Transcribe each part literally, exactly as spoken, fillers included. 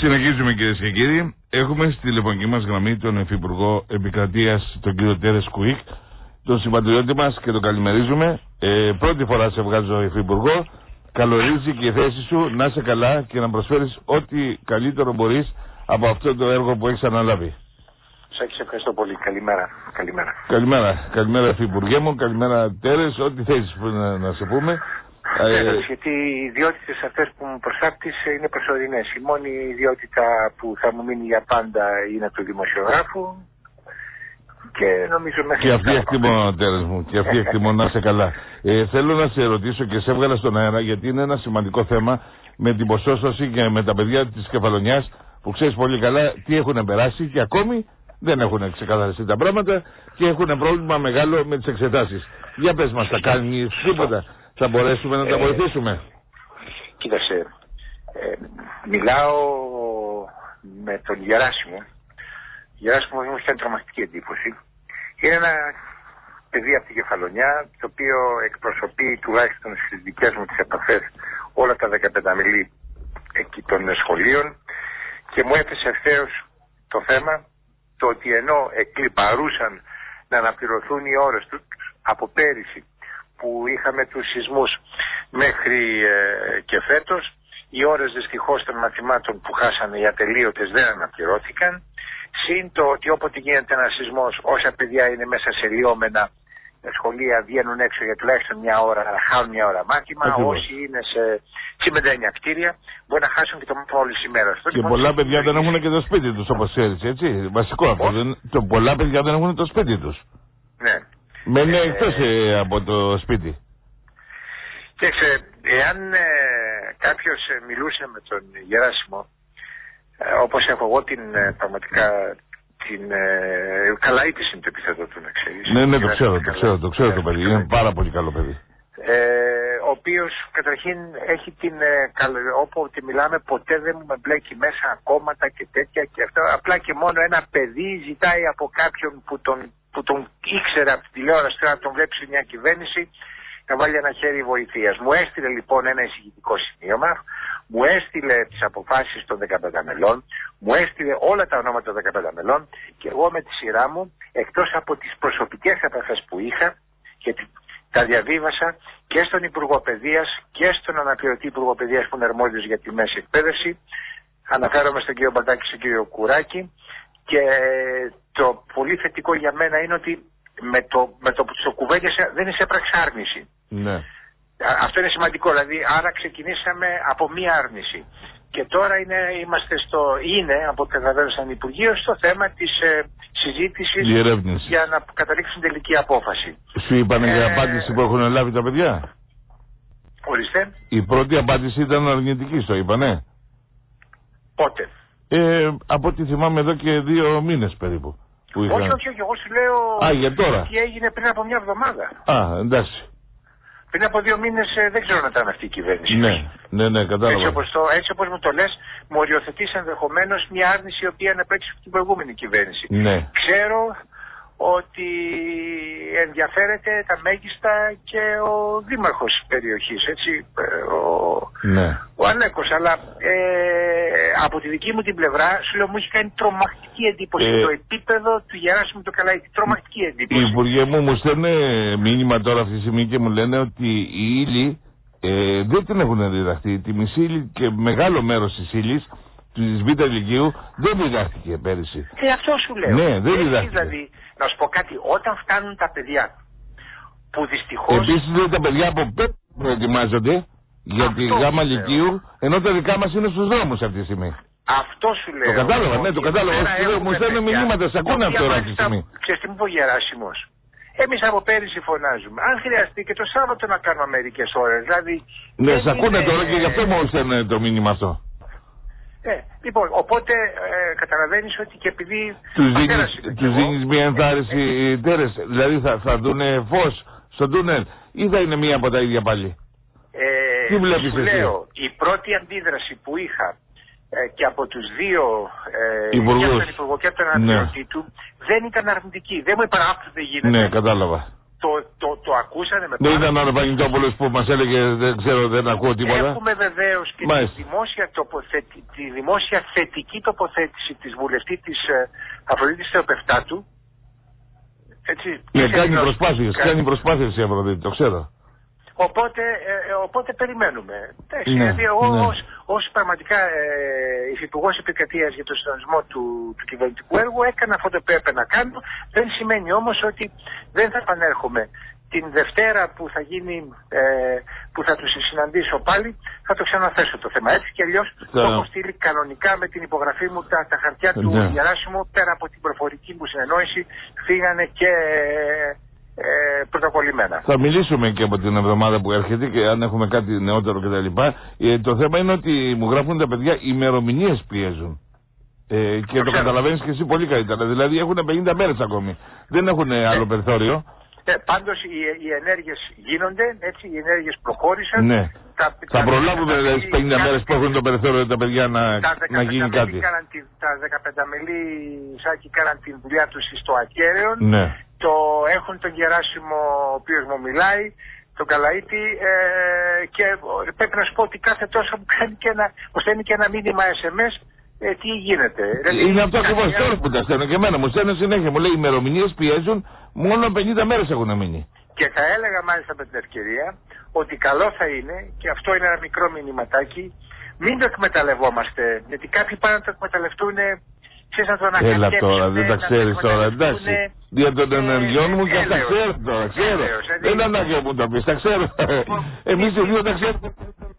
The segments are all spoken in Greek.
Συνεχίζουμε, κυρίες και κύριοι. Έχουμε στη τηλεφωνική μας γραμμή τον Υφυπουργό Επικρατείας, τον κύριο Τέρες Κουίκ, τον συμπατριώτη μας, και τον καλημερίζουμε. Ε, πρώτη φορά σε βγάζω Υφυπουργό. Καλωρίζει και η θέση σου να είσαι καλά και να προσφέρεις ό,τι καλύτερο μπορείς από αυτό το έργο που έχεις αναλάβει. Σάκη, σε ευχαριστώ πολύ. Καλημέρα. Καλημέρα. Καλημέρα, καλημέρα Υφυπουργέ μου, καλημέρα Τέρες, ό,τι θέσεις να, να σε πούμε. Ε, γιατί οι ιδιότητες αυτές που μου προσάπτεις είναι προσωρινές. Η μόνη ιδιότητα που θα μου μείνει για πάντα είναι του δημοσιογράφου και νομίζω μέχρι... Και αυτή εκτιμώ, Τέρες μου, και αυτή εκτιμώ, να είσαι καλά. Ε, θέλω να σε ρωτήσω και σε έβγαλα στον αέρα, γιατί είναι ένα σημαντικό θέμα με την ποσόστοση και με τα παιδιά της Κεφαλονιάς, που ξέρεις πολύ καλά τι έχουν περάσει και ακόμη δεν έχουν ξεκαθαριστεί τα πράγματα και έχουν πρόβλημα μεγάλο με τις εξετάσεις. Για πες μας, θα κάνει τίποτα? Θα μπορέσουμε να τα ε, βοηθήσουμε? Κοίταξε, ε, μιλάω με τον Γεράσιμο. Γεράσιμο μου έχει κάνει τρομακτική εντύπωση. Είναι ένα παιδί από την Κεφαλονιά, το οποίο εκπροσωπεί τουλάχιστον στις δικές μου τις επαφές όλα τα δεκαπέντε μιλή εκεί των σχολείων, και μου έθεσε ευθέως το θέμα, το ότι ενώ εκλιπαρούσαν να αναπληρωθούν οι ώρες του από πέρυσι που είχαμε τους σεισμούς μέχρι ε, και φέτος, οι ώρες δυστυχώς των μαθημάτων που χάσανε οι ατελείωτες δεν αναπληρώθηκαν. Συν το ότι όποτε γίνεται ένα σεισμός, όσα παιδιά είναι μέσα σε λιώμενα σχολεία βγαίνουν έξω για τουλάχιστον μια ώρα, να χάνουν μια ώρα μάθημα. Ακριβώς. Όσοι είναι σε τσιμεντένια κτίρια μπορεί να χάσουν και το μάθημα όλη ημέρα. Και λοιπόν, πολλά παιδιά δεν έχουν και το σπίτι τους, όπως ξέρεις, έτσι. Βασικό αυτό. Δεν... Το πολλά παιδιά δεν έχουν το σπίτι τους. Ναι. Μένει ε, εκτός ε, από το σπίτι. Και ξέρε, εάν ε, κάποιος ε, μιλούσε με τον Γεράσιμο, ε, όπως έχω εγώ την ε, πραγματικά την ε, καλαίτηση είναι το επίθετο του, να ξέρεις. Ναι, ναι, το ξέρω, το ξέρω, το ξέρω το παιδί. Είναι πάρα πολύ καλό παιδί. Ε, ο οποίος καταρχήν έχει την, ε, καλ, όποτε μιλάμε ποτέ δεν μου με μπλέκει μέσα κόμματα και τέτοια και αυτά. Απλά και μόνο ένα παιδί ζητάει από κάποιον που τον, που τον ήξερε από τη τηλεόραση, να τον βλέπει σε μια κυβέρνηση, να βάλει ένα χέρι βοηθείας. Μου έστειλε λοιπόν ένα εισηγητικό σημείωμα, μου έστειλε τις αποφάσεις των δεκαπέντε μελών, μου έστειλε όλα τα ονόματα των δεκαπέντε μελών, και εγώ με τη σειρά μου, εκτός από τις προσωπικές επαφές που είχα, και τα διαβίβασα και στον Υπουργό Παιδείας και στον αναπληρωτή Υπουργό Παιδείας που είναι αρμόδιος για τη μέση εκπαίδευση, αναφέρομαι στον κύριο Μπαλτάκη και στον κύριο Κουράκη, και το πολύ θετικό για μένα είναι ότι με το, με το που τους κουβέντιασα δεν εισέπραξε άρνηση. Ναι. Αυτό είναι σημαντικό, δηλαδή άρα ξεκινήσαμε από μία άρνηση. Και τώρα είναι, είμαστε στο, είναι από ό,τι καταλαβαίνω σαν Υπουργείο, στο θέμα της ε, συζήτησης για να καταλήξουν τελική απόφαση. Σου είπανε ε, για απάντηση που έχουν λάβει τα παιδιά? Ορίστε. Η πρώτη απάντηση ήταν αρνητική, το είπανε? Πότε? Ε, από ό,τι θυμάμαι εδώ και δύο μήνες περίπου. Που είχα... Όχι, όχι, όχι, εγώ σου λέω. Α, για τώρα. Τι έγινε πριν από μια εβδομάδα. Α, εντάξει. Πριν από δύο μήνες ε, δεν ξέρω να ήταν αυτή η κυβέρνηση. Ναι, ναι, ναι, κατάλαβα. Έτσι όπως, το, έτσι όπως μου το λες, μου οριοθετείς ενδεχομένως μια άρνηση η οποία αναπέξει από την προηγούμενη κυβέρνηση. Ναι. Ξέρω ότι ενδιαφέρεται τα μέγιστα και ο δήμαρχος της περιοχής, έτσι, ο, ναι. ο Αλέκος, αλλά ε, από τη δική μου την πλευρά σου λέω μου έχει κάνει τρομακτική εντύπωση ε, το επίπεδο του Γεράσιμου του Καλαϊτή, τρομακτική εντύπωση. Οι υπουργοί μου μου στέλνουν μήνυμα τώρα αυτή τη στιγμή και μου λένε ότι η ύλη ε, δεν την έχουν διδαχθεί, τη μισή ύλη και μεγάλο μέρος της ύλης της Β' Λυκείου δεν διδάχτηκε πέρυσι. Και αυτό σου λέω. Ναι, δεν διδάχτηκε. Δηλαδή, να σου πω κάτι, όταν φτάνουν τα παιδιά που δυστυχώς... Επίσης είναι τα παιδιά από πέρα προετοιμάζονται για τη Γ' Λυκείου, ενώ τα δικά μας είναι στους δρόμους αυτή τη στιγμή. Αυτό σου λέω. Το κατάλαβα, ναι, το κατάλαβα. Μου στέλνουν μηνύματα, σε ακούνε αυτό αυτή τη στιγμή. Ξέρεις τι μου πω, Γεράσιμος? Εμείς από πέρυσι φωνάζουμε. Αν χρειαστεί και το Σάββατο να κάνουμε μερικές ώρες, δηλαδή... Ναι, σε ακούνε τώρα και γι' αυτό μου στέλνουν το μήνυμα αυτό. Ε, λοιπόν, οπότε ε, καταλαβαίνεις ότι και επειδή... Τους δίνεις μια ενθάρρυνση, Τέρες, δηλαδή θα, θα δούνε φως στο τούνελ ή θα είναι μία από τα ίδια πάλι? Ε, Τι βλέπεις σου εσύ? Λέω, η πρώτη αντίδραση που είχα ε, και από τους δύο ε, και από τον Υπουργό και από τον αναπληρωτή του δεν ήταν αρνητική. Δεν μου είπαν αυτό δεν γίνεται. Ναι, κατάλαβα. Το, το, το ακούσανε με Δεν ήταν ο Αρβανιτόπουλος που μας έλεγε δεν ξέρω, δεν ακούω τίποτα. Έχουμε βεβαίως και τη δημόσια, τοποθετη, τη δημόσια θετική τοποθέτηση της βουλευτή της ε, Αφροδίτης Θεοπεφτάτου. Έτσι, ναι, κάνει προσπάθειες, κάνει, κάνει προσπάθειες η Αφροδίτη, το ξέρω. Οπότε, ε, οπότε περιμένουμε. Ναι, δηλαδή εγώ ναι. ως, ως πραγματικά ε, υφυπουργός επικρατείας για το συντονισμό του, του κυβερνητικού έργου έκανα αυτό το που έπρεπε να κάνω. Δεν σημαίνει όμως ότι δεν θα επανέρχομαι. Την Δευτέρα που θα γίνει, ε, που θα τους συναντήσω πάλι, θα το ξαναθέσω το θέμα. Έτσι και αλλιώς το έχω στείλει κανονικά με την υπογραφή μου τα, τα χαρτιά του ναι. Γεράσιμου, πέρα από την προφορική μου συνεννόηση, φύγανε και ε, πρωτοκολλημένα. Θα μιλήσουμε και από την εβδομάδα που έρχεται και αν έχουμε κάτι νεότερο κτλ. Ε, το θέμα είναι ότι μου γράφουν τα παιδιά ημερομηνίες πιέζουν. Ε, και το, το καταλαβαίνεις και εσύ πολύ καλύτερα. Δηλαδή έχουν πενήντα μέρες ακόμη. Δεν έχουν ε, άλλο περιθώριο. Ε, πάντως οι, οι ενέργειες γίνονται, έτσι, οι ενέργειες προχώρησαν. Ναι. Τα, θα τα προλάβουμε τις πενήντα μέρες που έχουν το περιθώριο τα παιδιά να, τα να γίνει κάτι. Τη, τα δεκαπέντε μελή Σάκη κάναν τη δουλειά τους στο Ακέραιο. Ναι. Το έχουν τον Γεράσιμο ο οποίος μου μιλάει, τον Καλαΐτη, ε, και πρέπει να σου πω ότι κάθε τόσο μου κάνει και ένα, μου στέλνει και ένα μήνυμα ες εμ ες. Ε, τι γίνεται. Είναι αυτό ακριβώς τώρα που τα στέλνω και εμένα. Μου στέλνω συνέχεια. Μου λέει οι ημερομηνίες πιέζουν, μόνο πενήντα μέρες έχουν μείνει. Και θα έλεγα μάλιστα με την ευκαιρία ότι καλό θα είναι, και αυτό είναι ένα μικρό μηνυματάκι, μην το εκμεταλλευόμαστε. Γιατί κάποιοι πάνε να το εκμεταλλευτούν, ξέρεις, να το ανακατέψουν. Έλα τώρα, δεν τα ξέρεις τώρα, εντάξει. Για των ενεργειών μου και τα ξέρω τώρα, ξέρω. Δεν ανάγκη μου τα πεις, τα ξέρω. Εμείς οι δύο τα ξέρουμε.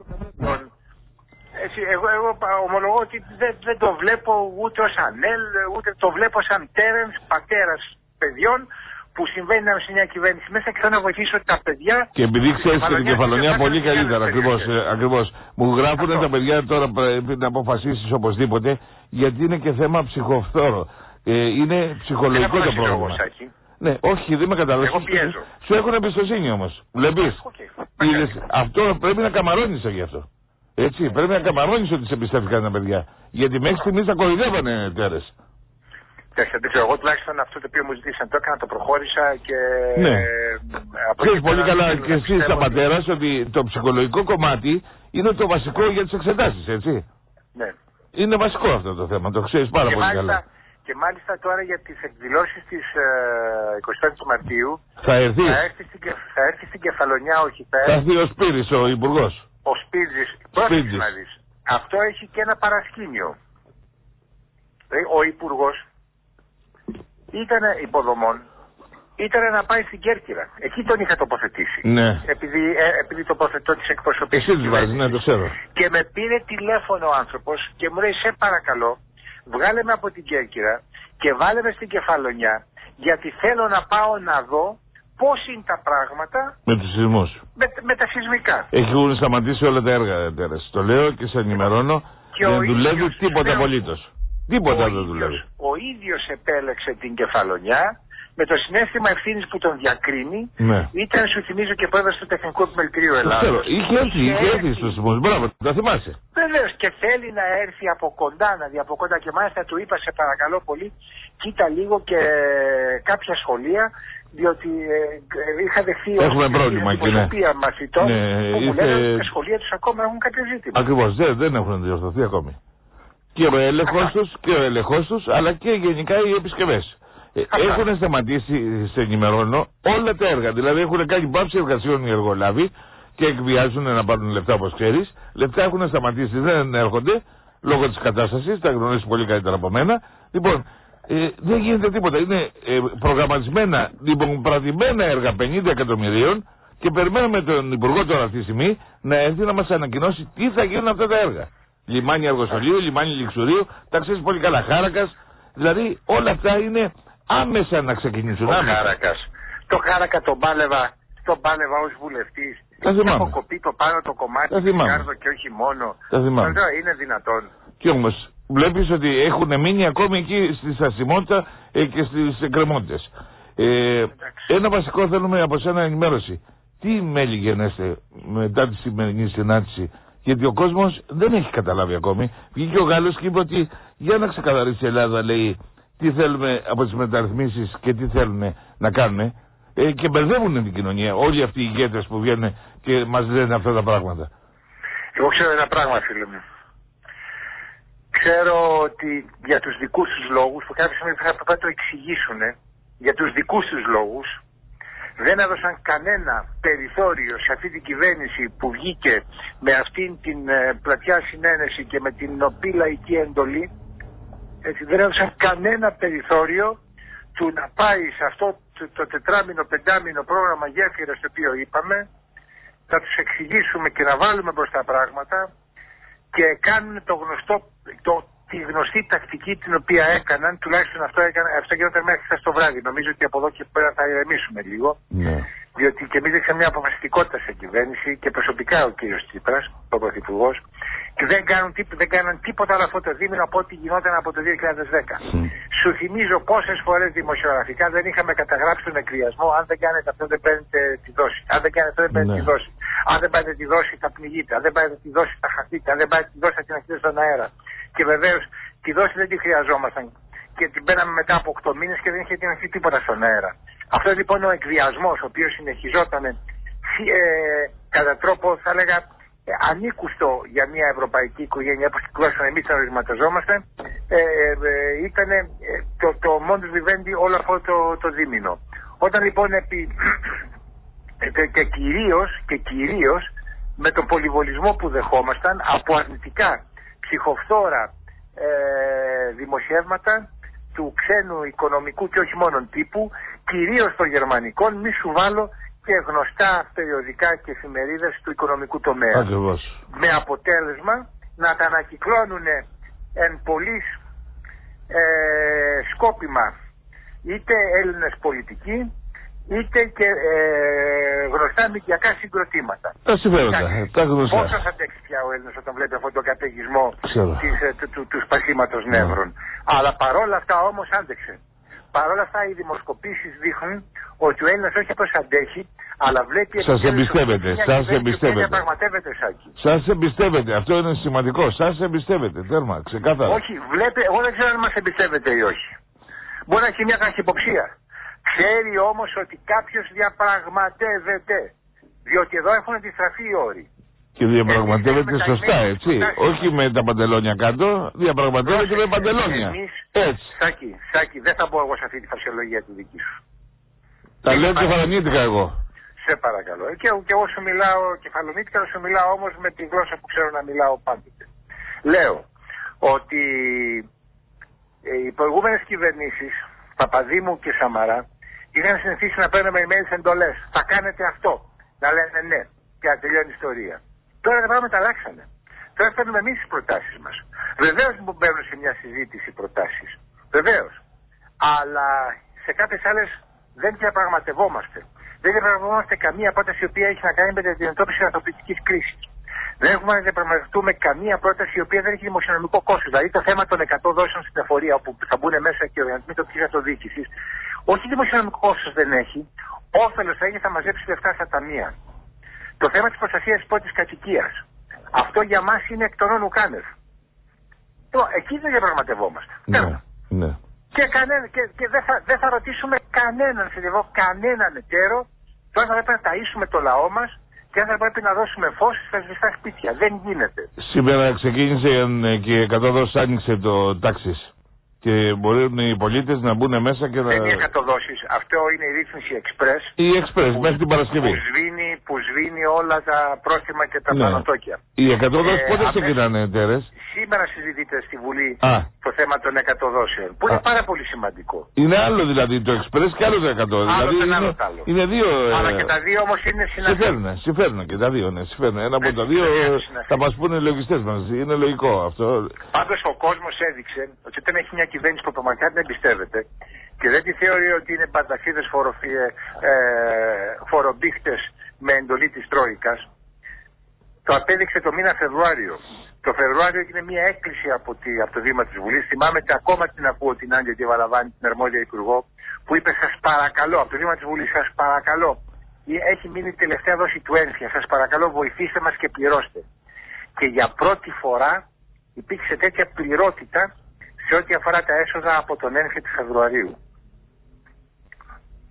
Έτσι, εγώ, εγώ ομολογώ ότι δεν, δεν το βλέπω ούτε ως Ανέλ, ούτε το βλέπω σαν Τέρενς, πατέρας παιδιών, που συμβαίνει να σε μια κυβέρνηση μέσα και θέλω να βοηθήσω τα παιδιά. Και επειδή ξέρεις και την Κεφαλονιά πολύ καλύτερα, ακριβώς, ακριβώς. Μου γράφουν τα παιδιά τώρα πρέπει να αποφασίσεις οπωσδήποτε, γιατί είναι και θέμα ψυχοφθόρο. Ε, είναι ψυχολογικό το πρόβλημα. Ναι, όχι, δεν με καταλαβαίνεις. Σου έχουν εμπιστοσύνη όμως. Βλέπεις. Okay. Αυτό πρέπει να καμαρώνεις γι' αυτό. Έτσι, πρέπει να καμαρώνεις ότι σε εμπιστεύτηκαν τα παιδιά. Γιατί μέχρι στιγμής τα κοροϊδεύανε Τέρες. Δεν ξέρω, εγώ τουλάχιστον αυτό το οποίο μου ζητήσαν το έκανα, το προχώρησα και. Ναι. Ξέρεις πολύ καλά και εσύ σαν πατέρας ότι το ψυχολογικό κομμάτι είναι το βασικό για τις εξετάσεις, έτσι. Ναι. Είναι βασικό αυτό το θέμα, το ξέρεις πάρα και πολύ μάλιστα, καλά. Και μάλιστα τώρα για τις εκδηλώσεις της ε, εικοστή πέμπτη Μαρτίου. Θα έρθει. Θα έρθει στην, θα έρθει στην Κεφαλονιά, όχι θα έρθει. Θα έρθει ο Σπύρης, ο Υπουργός. Ο Σπύρης, πρόσεξε να δεις. Αυτό έχει και ένα παρασκήνιο. Ο Υπουργός ήταν υποδομών, ήταν να πάει στην Κέρκυρα. Εκεί τον είχα τοποθετήσει. Ναι. Επειδή, ε, επειδή τοποθετώ τις εκπροσωπήσεις. Εσύ τους βάζεις, ναι, το ξέρω. Και με πήρε τηλέφωνο ο άνθρωπος και μου λέει, σε παρακαλώ, βγάλε με από την Κέρκυρα και βάλε με στην Κεφαλονιά, γιατί θέλω να πάω να δω πώς είναι τα πράγματα με τους σεισμούς. Με, με τα σεισμικά. Έχουν σταματήσει όλα τα έργα, Τέρες. Το λέω και σε ενημερώνω. Και δεν δουλεύει τίποτα απολύτως. Τίποτα δεν δουλεύει. Ο ίδιος επέλεξε την Κεφαλονιά με το συναίσθημα ευθύνης που τον διακρίνει. Ναι. Ήταν, σου θυμίζω, και πρόεδρος του Τεχνικού Επιμελητηρίου Ελλάδος. Είχε έρθει, είχε έρθει στους σεισμούς. Μπράβο, τα θυμάσαι. Βεβαίως, και θέλει να έρθει από κοντά, να δει από κοντά. Και μάλιστα του είπα, σε παρακαλώ πολύ, κοίτα λίγο και κάποια σχολεία. Διότι ε, είχα δεχθεί έχουμε πρόβλημα και ναι. μαθητών ναι, που μου είστε... λένε ότι τα σχολεία τους ακόμα έχουν κάποιο ζήτημα. Ακριβώς, δεν, δεν έχουν διορθωθεί ακόμη. Και ο έλεγχος τους, και ο έλεγχος τους, αλλά και γενικά οι επισκευές. Ε, έχουν σταματήσει, σε ενημερώνω, όλα τα έργα. Δηλαδή έχουν κάνει πάυση εργασιών οι εργολάβοι και εκβιάζουν να πάρουν λεφτά, όπως ξέρεις. Λεφτά έχουν σταματήσει, δεν έρχονται λόγω της κατάστασης, τα γνωρίζεις πολύ καλύτερα από μένα. Λοιπόν, Ε, δεν γίνεται τίποτα. Είναι ε, προγραμματισμένα, υποπρατημένα έργα πενήντα εκατομμυρίων και περιμένουμε τον Υπουργό τώρα αυτή τη στιγμή να έρθει να μας ανακοινώσει τι θα γίνουν αυτά τα έργα. Λιμάνι Αργοσολίου, λιμάνι Λιξουρίου, τα ξέρεις πολύ καλά, Χάρακας. Δηλαδή όλα αυτά είναι άμεσα να ξεκινήσουν. Ο Χάρακας. Το Χάρακα τον πάλευα, τον πάλευα ως βουλευτής. Έχω κοπεί το πάνω το κομμάτι του Κάρδο και όχι μόνο. Τα είναι δυνατόν. Και όμως βλέπεις ότι έχουν μείνει ακόμη εκεί στη στασιμότητα ε, και στις εκκρεμότητες. Ε, ένα βασικό θέλουμε από σένα ενημέρωση. Τι μέλη γενέστε μετά τη σημερινή συνάντηση? Γιατί ο κόσμος δεν έχει καταλάβει ακόμη. Βγήκε ο Γάλλος και είπε ότι για να ξεκαθαρίσει η Ελλάδα, λέει, τι θέλουμε από τις μεταρρυθμίσεις και τι θέλουν να κάνουν. ε, και μπερδεύουν την κοινωνία. Όλοι αυτοί οι ηγέτες που βγαίνουν και μας λένε αυτά τα πράγματα. Εγώ ξέρω ένα πράγμα, φίλε μου. Ξέρω ότι για τους δικούς τους λόγους, που κάποια στιγμή θα πρέπει να το εξηγήσουν, για τους δικούς τους λόγους, δεν έδωσαν κανένα περιθώριο σε αυτή την κυβέρνηση που βγήκε με αυτήν την ε, πλατιά συνένεση και με την νοπή λαϊκή εντολή. Έτσι, δεν έδωσαν κανένα περιθώριο του να πάει σε αυτό το, το τετράμινο, πεντάμινο πρόγραμμα γέφυρα το οποίο είπαμε, να τους εξηγήσουμε και να βάλουμε μπροστά πράγματα, και κάνουν το γνωστό, το, τη γνωστή τακτική την οποία έκαναν, τουλάχιστον αυτό, έκανα, αυτό γινόταν μέχρι χθες το βράδυ. Νομίζω ότι από εδώ και πέρα θα ηρεμήσουμε λίγο. Yeah. Διότι και εμείς δείξαμε μια αποφασιστικότητα σε κυβέρνηση και προσωπικά ο κύριος Τσίπρας, ο Πρωθυπουργός, και δεν κάνουν, δεν κάνουν τίποτα άλλο αυτό το δίμηνο από ό,τι γινόταν από το δύο χιλιάδες δέκα. Mm. Σου θυμίζω πόσες φορές δημοσιογραφικά δεν είχαμε καταγράψει τον εκβιασμό. Αν δεν κάνετε αυτό, δεν παίρνετε τη δόση. Αν δεν κάνετε αυτό, δεν παίρνετε yeah. τη δόση. Αν δεν πάρετε τη δόση, θα πνιγείτε. Αν δεν πάρετε τη δόση, θα χαθείτε. Αν δεν πάρετε τη δόση, θα την αφήσετε στον αέρα. Και βεβαίως τη δόση δεν τη χρειαζόμασταν. Και την παίρναμε μετά από οκτώ μήνες και δεν είχε την αφήσει τίποτα στον αέρα. Αυτό λοιπόν ο εκβιασμός, ο οποίος συνεχιζόταν ε, κατά τρόπο, θα έλεγα, ε, ανήκουστο για μια ευρωπαϊκή οικογένεια, όπως τουλάχιστον εμείς θα ορισματιζόμαστε, ε, ε, ήταν ε, το, το modus vivendi όλο αυτό το, το δίμηνο. Όταν λοιπόν επί, ε, και, κυρίως, και κυρίως με τον πολυβολισμό που δεχόμασταν από αρνητικά ψυχοφθόρα ε, δημοσιεύματα του ξένου οικονομικού και όχι μόνον τύπου, κυρίως των γερμανικών, μη σου βάλω και γνωστά περιοδικά και εφημερίδες του οικονομικού τομέα. Ακριβώς. Με αποτέλεσμα να τα ανακυκλώνουν εν πολλής ε, σκόπιμα είτε Έλληνες πολιτικοί, είτε και ε, γνωστά μηδιακά συγκροτήματα. Τα συμφέροντα, τα γνωστά. Πόσο θα αντέξει πια ο Έλληνας όταν βλέπει αυτόν τον καταιγισμό της, του, του, του σπασίματος νεύρων. Yeah. Αλλά παρόλα αυτά όμως άντεξε. Παρόλα αυτά οι δημοσκοπήσεις δείχνουν ότι ο Έλληνας όχι απλώς αντέχει, αλλά βλέπει... Σας εμπιστεύεται, σας εμπιστεύεται. Σας εμπιστεύεται, αυτό είναι σημαντικό. Σας εμπιστεύεται, τέρμα, ξεκάθαρα. Όχι, βλέπει, εγώ δεν ξέρω αν μας εμπιστεύεται ή όχι. Μπορεί να έχει μια καχυποψία. Ξέρει όμως ότι κάποιος διαπραγματεύεται. Διότι εδώ έχουν αντιστραφεί οι όροι. Και διαπραγματεύεται εμείς σωστά, έτσι. Όχι με τα παντελόνια κάτω, διαπραγματεύεται με παντελόνια. Εμείς, έτσι. Σάκη, Σάκη, δεν θα μπω εγώ σε αυτή τη φασιολογία τη δική σου. Τα λέω κεφαλονίτικα εγώ. Σε παρακαλώ. Και, και εγώ σου μιλάω κεφαλονίτικα, σου μιλάω όμως με τη γλώσσα που ξέρω να μιλάω πάντοτε. Λέω ότι οι προηγούμενες κυβερνήσεις, Παπαδήμου και Σαμαρά, είχαν συνηθίσει να παίρνουμε email εντολές. Θα κάνετε αυτό. Να λένε ναι. Και να τελειώνει η ιστορία. Τώρα τα πράγματα αλλάξανε. Τώρα παίρνουμε εμείς τις προτάσεις μας. Βεβαίως που μπαίνουν σε μια συζήτηση προτάσεις. Βεβαίως. Αλλά σε κάποιες άλλες δεν διαπραγματευόμαστε. Δεν διαπραγματευόμαστε καμία πρόταση η οποία έχει να κάνει με την αντιμετώπιση της ανθρωπιστικής κρίσης. Δεν έχουμε να διαπραγματευτούμε καμία πρόταση η οποία δεν έχει δημοσιονομικό κόστος. Δηλαδή το θέμα των εκατό δόσεων στην εφορία όπου θα μπουν μέσα και οι οργανισμοί τοπικής αυτοδιοίκησης, όχι δημοσιονομικό κόστος δεν έχει, όφελος θα έχει, θα μαζέψει λεφτά στα ταμεία. Το θέμα της προστασίας της πρώτης κατοικίας. Αυτό για μας είναι εκ των όνου κάνευ. Εκεί δεν διαπραγματευόμαστε. Ναι, ναι. Και, κανένα, και, και δεν, θα, δεν θα ρωτήσουμε κανέναν, εγώ, κανέναν εταίρο, τώρα θα πρέπει να ταΐσουμε το λαό μας και αν θα πρέπει να δώσουμε φως στα σβηστά σπίτια. Δεν γίνεται. Σήμερα ξεκίνησε και εκατό δόσεις άνοιξε το τάξης. Και μπορούν οι πολίτες να μπουν μέσα και να... Δεν είναι εκατοδόσεις. Αυτό είναι η ρύθμιση εξπρές. Η εξπρές μέχρι την Παρασκευή. Που σβήνει, που σβήνει όλα τα πρόστιμα και τα ναι. πανωτόκια. Οι εκατοδόσεις ε, πότε ξεκινάνε, τέρες? Σήμερα συζητείται στη Βουλή Α. το θέμα των εκατοδόσεων. Που Α. είναι πάρα πολύ σημαντικό. Είναι άλλο δηλαδή το εξπρές και άλλο το εκατό. Άλλο δηλαδή είναι, είναι, άλλο. είναι δύο. Αλλά και τα δύο όμως είναι συναφή. Συμφέρουν, συμφέρουν και τα δύο. Ναι, συμφέρουν. Ένα από τα δύο θα μας πούνε οι λογιστές μας. Είναι λογικό αυτό. Πάντως ο κόσμος έδειξε ότι όταν έχει μια κυβέρνηση που πραγματικά την εμπιστεύεται και δεν τη θεωρεί ότι είναι πανταξίδες ε, φορομπίχτες με εντολή της Τρόικας. Το απέδειξε το μήνα Φεβρουάριο. Το Φεβρουάριο έγινε μια έκκληση από, τη, από το Δήμα της Βουλής. Θυμάμαι και ακόμα την ακούω την Άντια Κεβαλαβάνη, την αρμόδια υπουργό, που είπε σας παρακαλώ, από το Δήμα της Βουλής, σας παρακαλώ, έχει μείνει η τελευταία δόση του ένφια, σας παρακαλώ βοηθήστε μας και πληρώστε. Και για πρώτη φορά υπήρξε τέτοια πληρότητα σε ό,τι αφορά τα έσοδα από τον ένφια του Φεβρουαρίου.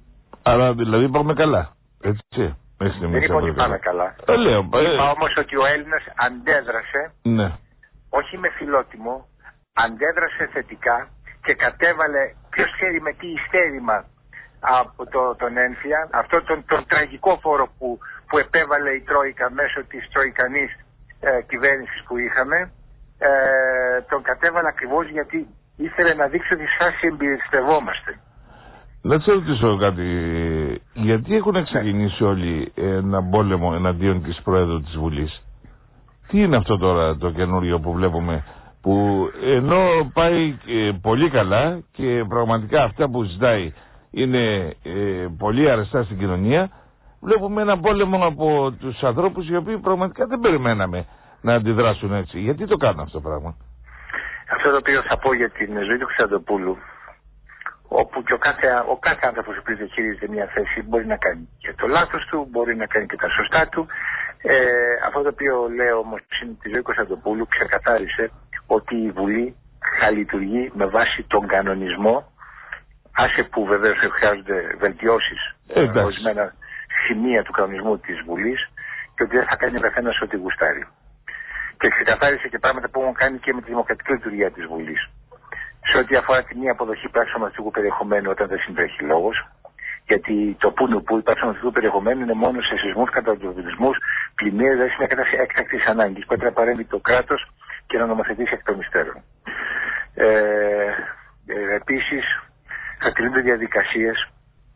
Άρα δηλαδή πάμε καλά. Έτσι. Δεν είπα ότι πάμε καλά. Ε, λέω, είπα ε... όμως ότι ο Έλληνας αντέδρασε, ναι. όχι με φιλότιμο, αντέδρασε θετικά και κατέβαλε, ποιος ξέρει με τι υστέρημα, από το, τον Ένφια, αυτό τον, τον τραγικό φόρο που, που επέβαλε η Τρόικα μέσω της τροικανής ε, κυβέρνησης που είχαμε, ε, τον κατέβαλε ακριβώς γιατί ήθελε να δείξει ότι σας εμπιστευόμαστε. Να σε ρωτήσω κάτι, γιατί έχουν ξεκινήσει ναι. όλοι ένα πόλεμο εναντίον της Πρόεδρου της Βουλής? Τι είναι αυτό τώρα το καινούριο που βλέπουμε, που ενώ πάει ε, πολύ καλά και πραγματικά αυτά που ζητάει είναι ε, πολύ αρεστά στην κοινωνία, βλέπουμε ένα πόλεμο από τους ανθρώπους οι οποίοι πραγματικά δεν περιμέναμε να αντιδράσουν έτσι. Γιατί το κάνουν αυτό το πράγμα? Αυτό το οποίο θα πω για την ζωή του Χρυσταντοπούλου, όπου και ο κάθε, ο κάθε άνθρωπος που διαχειρίζεται μια θέση μπορεί να κάνει και το λάθος του, μπορεί να κάνει και τα σωστά του. Ε, αυτό το οποίο λέω όμως είναι τη ζωή του Χρυσταντοπούλου ξεκαθάρισε ότι η Βουλή θα λειτουργεί με βάση τον κανονισμό, άσε που βεβαίως χρειάζονται βελτιώσεις ε, ορισμένα σημεία του κανονισμού της Βουλής και ότι δεν θα κάνει ο καθένας ό,τι γουστάρει. Και ξεκαθάρισε και πράγματα που έχουν κάνει και με τη δημοκρατική λειτουργία της Βουλής. Σε ό,τι αφορά τη μία αποδοχή πράξεων περιεχομένου όταν δεν συντρέχει λόγος, γιατί το πούνου που υπάρξεων περιεχομένου είναι μόνο σε σεισμούς, καταστροφισμούς, πλημμύρες, δηλαδή σε μια κατάσταση έκτακτης ανάγκης που πρέπει να παρέμβει το κράτος και να νομοθετήσει εκ των υστέρων. Ε, ε, επίσης, θα κρίνονται διαδικασίες.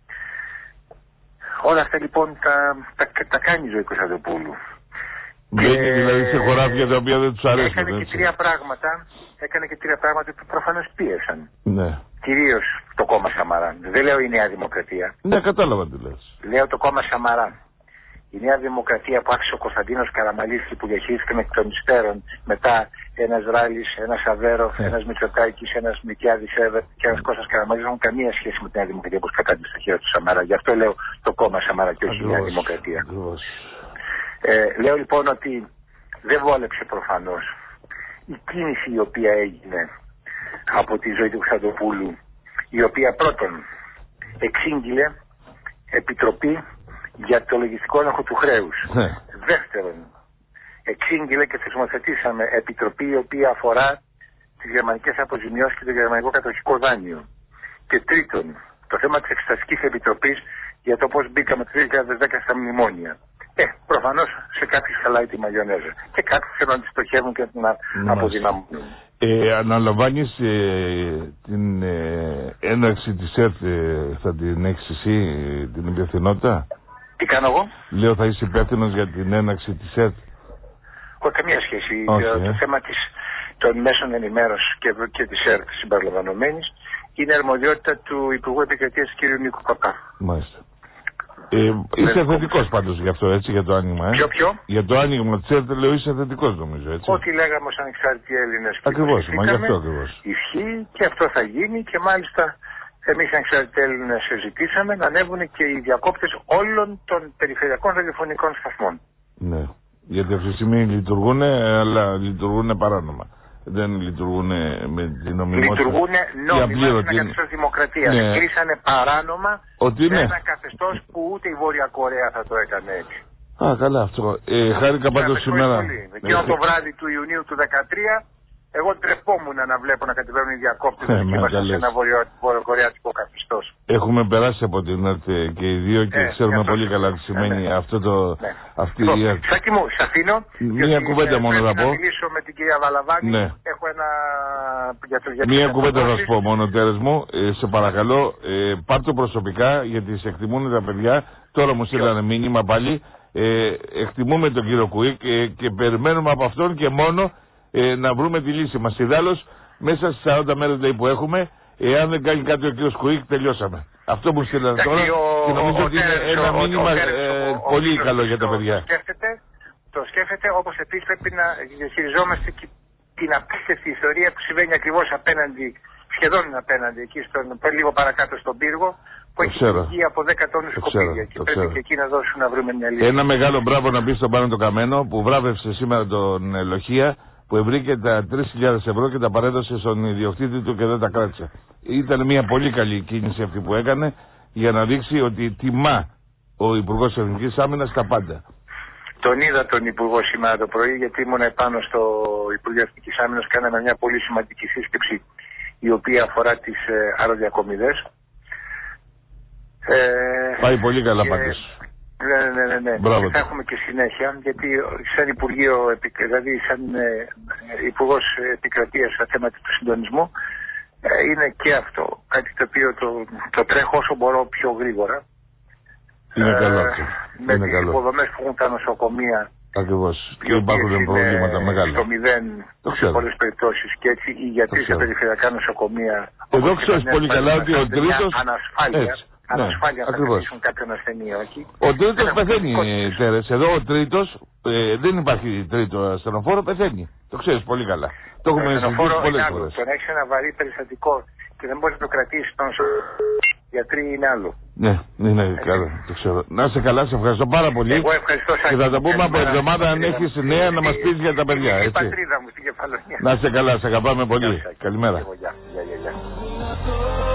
Όλα αυτά λοιπόν τα, τα, τα κάνει η ζωή Κωνσταντοπούλου. Μπαίνει δηλαδή σε χωράφια τα οποία δεν τους αρέσουν. Έκανε και τρία πράγματα, έκανε και τρία πράγματα που προφανώς πίεσαν. Ναι. Κυρίως το κόμμα Σαμαρά. Δεν λέω η Νέα Δημοκρατία. Ναι, κατάλαβα τι λες. Λέω το κόμμα Σαμαρά. Η Νέα Δημοκρατία που άρχισε ο Κωνσταντίνος Καραμαλής και που διαχειρίστηκαν εκ των υστέρων μετά ένας Ράλης, ένας Αβέρο, yeah. ένας Μητσοτάκης, ένας Μικιάδης Εύερ και ένας Κώστας Καραμαλής δεν έχουν καμία σχέση με τη Νέα Δημοκρατία που κατάντησε στα χέρια του Σαμαρά. Γι' αυτό λέω το κόμμα Σαμαρά και όχι η Νέα Δημοκρατία. Ε, λέω λοιπόν ότι δεν βόλεψε προφανώς η κίνηση η οποία έγινε από τη ζωή του Χρυσταντοπούλου, η οποία πρώτον εξήγηλε επιτροπή για το λογιστικό έλεγχο του χρέους. Ναι. Δεύτερον, εξήγηλε και θεσμοθετήσαμε επιτροπή η οποία αφορά τις γερμανικές αποζημιώσεις και το γερμανικό κατοχικό δάνειο. Και τρίτον, το θέμα της Εξεταστικής Επιτροπής για το πώς μπήκαμε το δύο χιλιάδες δέκα στα μνημόνια. Ε, προφανώς σε κάποιους χαλάει τη μαγιονέζα. Και κάποιοι θέλουν να τη στοχεύουν και να την αποδυναμώνουν. Ε, αναλαμβάνεις ε, την ε, έναρξη της ΕΡΤ, ε, θα την έχεις εσύ ε, την υπευθυνότητα? Τι κάνω εγώ? Λέω θα είσαι υπεύθυνος για την έναρξη της ΕΡΤ. Όχι καμία σχέση. Όχι, το, ε. το θέμα της, των μέσων ενημέρωσης και, και της ΕΡΤ συμπεριλαμβανομένης είναι αρμοδιότητα του Υπουργού Επικρατείας κ. Νίκου Παπά. Μάλιστα. Ε, είσαι θετικός πάντως γι' αυτό, έτσι, για το άνοιγμα. Ε? Ποιο, ποιο? Για το άνοιγμα της ΕΡΤ λέω είσαι θετικός νομίζω, έτσι. Ό,τι λέγαμε ως ανεξάρτητοι Έλληνες. Ακριβώς, μα γι' αυτό ακριβώς. Ισχύει και αυτό θα γίνει και μάλιστα εμείς οι ανεξάρτητοι Έλληνες ζητήσαμε να ανέβουν και οι διακόπτες όλων των περιφερειακών ραδιοφωνικών σταθμών. Ναι, γιατί αυτή τη στιγμή λειτουργούν, αλλά λειτουργούν παράνομα. Δεν λειτουργούν με την νομιμότητα. Λειτουργούν νόμιμα σε ένα καθεστώς δημοκρατίας. Ναι. Κρίσανε παράνομα ότι σε ναι. ένα καθεστώς που ούτε η Βόρεια Κορέα θα το έκανε έτσι. Α, καλά αυτό. Ε, χάρηκα πάντως σήμερα. Εκείνο το βράδυ του Ιουνίου του δύο χιλιάδες δεκατρία, εγώ τρεπόμουν να βλέπω να κατεβαίνουν οι διακόπτες ε, και είμαστε σε ένα βορειοκορεατικό καθεστώς. Έχουμε περάσει από την ΕΡΤ και οι δύο και ε, ξέρουμε πολύ καλά τι σημαίνει ναι. αυτό το... Ναι. Αυτή το, η ΕΡΤ. Σάκη μου, σ' αφήνω. Μία κουβέντα μόνο θα πω. Να μιλήσω με την κυρία Βαλαβάνη. Ναι. Έχω ένα... Για το, για Μία κουβέντα θα σου πω μόνο, Τέρες μου. Ε, σε παρακαλώ, ε, πάρ' το προσωπικά γιατί σε εκτιμούν τα παιδιά. Τώρα μου στείλανε μήνυμα πάλι. Ε, εκτιμούμε τον κύριο Κουίκ ε, και περιμένουμε από αυτόν και μόνο ε, να βρούμε τη λύση μας. Ιδάλλως, μέσα στις σαράντα μέρες λέει, που έχουμε, εάν δεν κάνει κάτι ο κύριος Κουίκ, τελειώσαμε. Αυτό που στείλανε τώρα ο, και νομίζω ο, ότι είναι ένα ο, μήνυμα ο, ε, ο, πολύ ο, καλό ο, για τα παιδιά. Το σκέφτεται, το σκέφτεται όπως επίσης πρέπει να διαχειριζόμαστε και την απίστευτη ιστορία που συμβαίνει ακριβώς απέναντι, σχεδόν απέναντι, εκεί στον, λίγο παρακάτω στον πύργο, που έχει βγει από δέκα τόνους σκουπίδια και πρέπει ξέρω. Και εκεί να δώσουν να βρούμε μια λύση. Ένα μεγάλο μπράβο να πει στον Πάνο το Καμένο που βράβευσε σήμερα τον ε, Λοχεία που ευρήκε τα τρεις χιλιάδες ευρώ και τα παρέδωσε στον ιδιοκτήτη του και δεν τα κράτησε. Ήταν μια πολύ καλή κίνηση αυτή που έκανε για να δείξει ότι τιμά ο Υπουργός Εθνικής Άμυνας τα πάντα. Τον είδα τον Υπουργό σήμερα το πρωί, γιατί ήμουν επάνω στο Υπουργείο Εθνικής Άμυνας. Κάναμε μια πολύ σημαντική σύσκεψη, η οποία αφορά τις ε, αεροδιακομιδές. Ε, Πάει πολύ καλά πάντως. Ναι, ναι, ναι, ναι. Μπράβο. Θα έχουμε και συνέχεια, γιατί σαν Υπουργείο, δηλαδή σαν ε, Υπουργός Επικρατείας στα θέματα του συντονισμού, ε, είναι και αυτό κάτι το οποίο το, το τρέχω όσο μπορώ πιο γρήγορα. Είναι ε, καλό αυτό. Με είναι τις καλό. υποδομές που έχουν τα νοσοκομεία. Ακριβώς. Και υπάρχουν προβλήματα μεγάλα. Στο μηδέν σε πολλές περιπτώσεις, και έτσι οι γιατροί σε περιφερειακά νοσοκομεία. Εδώ ξέρεις πολύ καλά ότι ο τρίτος. Ανασφάλεια. Ανασφάλεια θα κρατήσουν κάποιον ασθενή, όχι. Ο τρίτος πεθαίνει, Τέρες. Εδώ ο τρίτος, ε, δεν υπάρχει τρίτο ασθενοφόρο, πεθαίνει. Το ξέρεις πολύ καλά. Το έχουμε συζητήσει πολλές φορές. Το να έχεις ένα βαρύ περιστατικό και δεν μπορείς να το κρατήσεις πάνω στο γιατροί είναι άλλο. Ναι, είναι καλό, το ξέρω. Να είσαι καλά, σε ευχαριστώ πάρα πολύ. Εγώ ευχαριστώ σας. Και θα τα πούμε από εβδομάδα αν έχεις νέα να μας πεις για τα παιδιά. Είναι η έτσι. πατρίδα μου στην Κεφαλονιά. Να είσαι καλά, σε αγαπάμε πολύ. Καλημέρα. Γεια, γεια, γεια.